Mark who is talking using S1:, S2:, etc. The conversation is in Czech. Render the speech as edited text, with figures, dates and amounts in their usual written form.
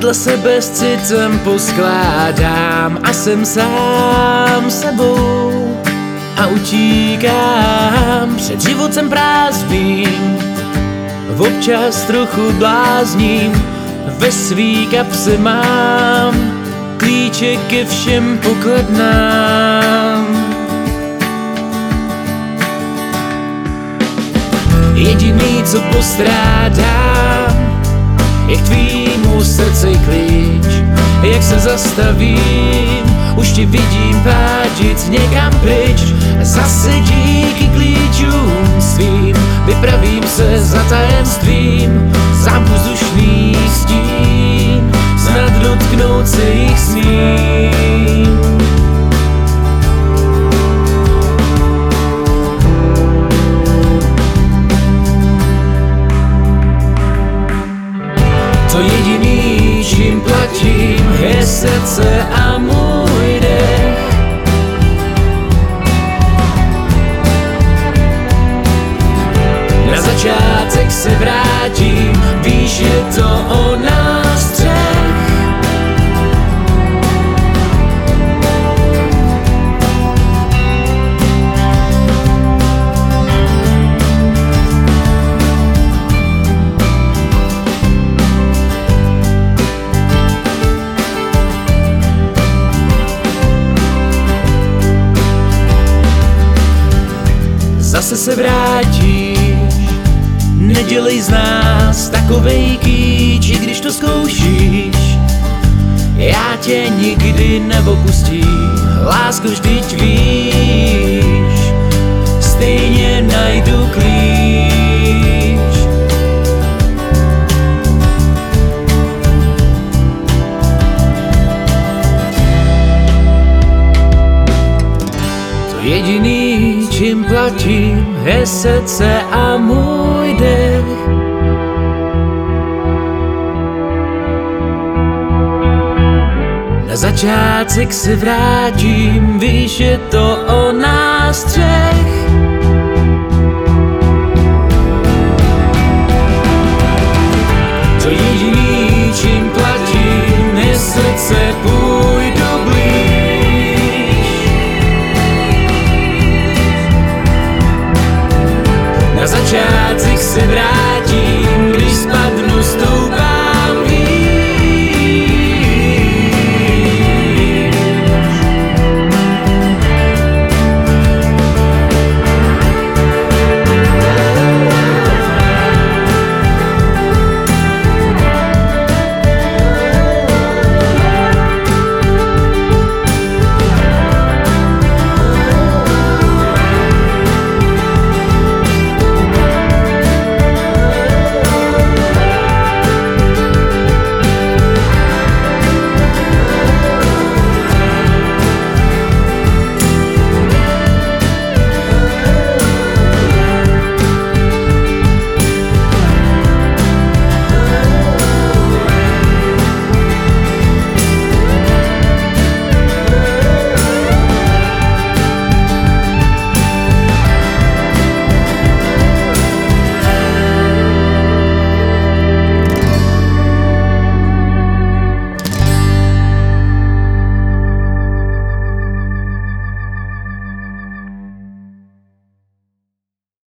S1: Vedle sebe s citem poskládám a jsem sám sebou a utíkám před životem prázdným. Občas trochu blázním, ve svý kapse mám klíče ke všem pokladnám. Jediný, co postrádám, je k tvýmu srdci klíč. Jak se zastavím, už tě vidím páčit někam pryč. Zase díky klíčům svým vypravím se za tajemstvím zámku vzdušných stín, snad dotknout se jich smím. To jediný, čím platím, je srdce a můj dech. Na začátek se vrátím, víš, je to o nás třech. Zase se vrátíš, nedělej z nás takovej kýč, i když to zkoušíš. Já tě nikdy neopustím, lásko, vždyť víš, stejně najdu klíč. To jediný, čím platím, je srdce a můj dech. Na začátek se vrátím, víš, je to o nás třech.